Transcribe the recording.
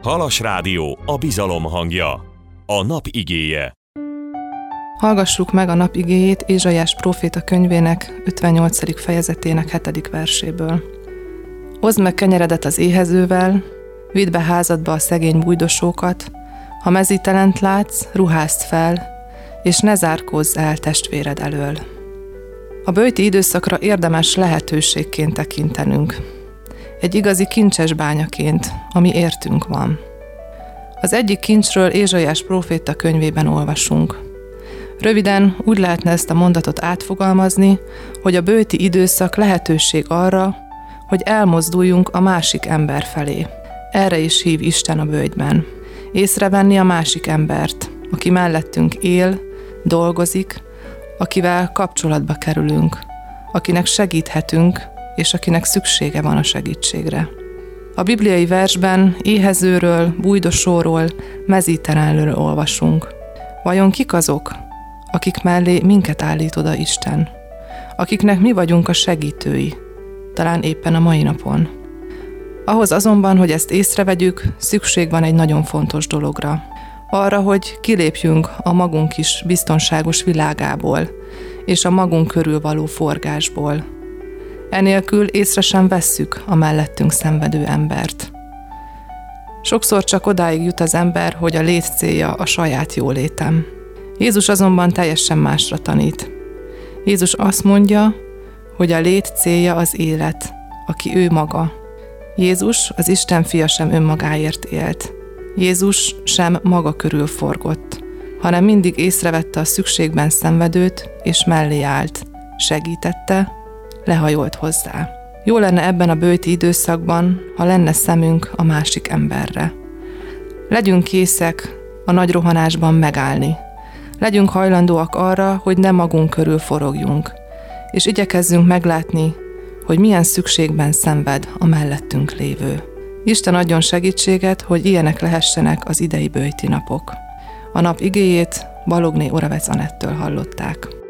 Halas Rádió, a bizalom hangja. A nap igéje. Hallgassuk meg a nap igéjét Ézsaiás próféta könyvének 58. fejezetének 7. verséből. Hozd meg kenyeredet az éhezővel, vidd be házadba a szegény bújdosókat, ha mezítelent látsz, ruházd fel, és ne zárkózz el testvéred elől. A böjti időszakra érdemes lehetőségként tekintenünk. Egy igazi kincses bányaként, ami értünk van. Az egyik kincsről Ézsaiás próféta könyvében olvasunk. Röviden úgy lehetne ezt a mondatot átfogalmazni, hogy a böjti időszak lehetőség arra, hogy elmozduljunk a másik ember felé. Erre is hív Isten a böjtben. Észrevenni a másik embert, aki mellettünk él, dolgozik, akivel kapcsolatba kerülünk, akinek segíthetünk, és akinek szüksége van a segítségre. A bibliai versben éhezőről, bújdosóról, mezítelenről olvasunk. Vajon kik azok, akik mellé minket állít oda Isten? Akiknek mi vagyunk a segítői, talán éppen a mai napon. Ahhoz azonban, hogy ezt észrevegyük, szükség van egy nagyon fontos dologra. Arra, hogy kilépjünk a magunk is biztonságos világából, és a magunk körül való forgásból. Enélkül észre sem vesszük a mellettünk szenvedő embert. Sokszor csak odáig jut az ember, hogy a lét célja a saját jólétem. Jézus azonban teljesen másra tanít. Jézus azt mondja, hogy a lét célja az élet, aki ő maga. Jézus, az Isten fia sem önmagáért élt. Jézus sem maga körül forgott, hanem mindig észrevette a szükségben szenvedőt, és mellé állt, segítette, lehajolt hozzá. Jó lenne ebben a böjti időszakban, ha lenne szemünk a másik emberre. Legyünk készek a nagy rohanásban megállni. Legyünk hajlandóak arra, hogy ne magunk körül forogjunk, és igyekezzünk meglátni, hogy milyen szükségben szenved a mellettünk lévő. Isten adjon segítséget, hogy ilyenek lehessenek az idei böjti napok. A nap igéjét Balogné Oravec Anettől hallották.